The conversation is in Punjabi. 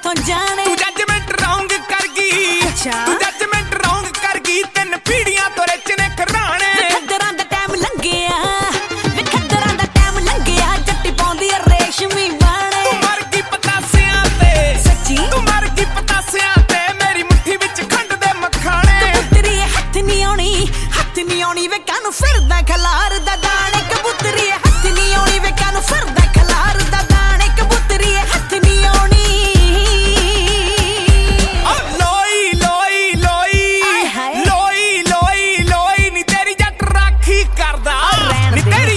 ਤੋਂ ਜਾਣੇ ਤੂੰ ਜੱਜਮੈਂਟ ਰੌਂਗ ਕਰ ਗਈ ਤੂੰ ਜੱਜਮੈਂਟ ਰੌਂਗ ਕਰ ਗਈ 3 ਪੀੜੀਆਂ ਤੋਂ ਰਿਚ ਨੇ ਘਰਾਣੇ ਖੱਦਰਾਂ ਦਾ ਟਾਈਮ ਲੰਘਿਆ ਵੇ ਖੱਦਰਾਂ ਦਾ ਟਾਈਮ ਲੰਘਿਆ ਜੱਟੀ ਪਾਉਂਦੀ ਆ ਰੇਸ਼ਮੀ ਬਾਣੇ ਤੂੰ ਮਰ ਗਈ ਪਤਾਸਿਆਂ ਤੇ ਸੱਚੀ ਤੂੰ ਮਰ ਗਈ ਪਤਾਸਿਆਂ ਤੇ ਮੇਰੀ ਮੁੱਠੀ ਵਿੱਚ ਖੰਡ ਦੇ ਮਖਾਣੇ ਕਬੂਤਰੀ ਹੱਥ ਨਹੀਂ ਆਉਣੀ ਵੇ ਕਾਨੂੰ ਫਿਰਦਾ ਖਲਾਰ ਦਾ ਦਾਣੇ ਕਬੂਤਰੀ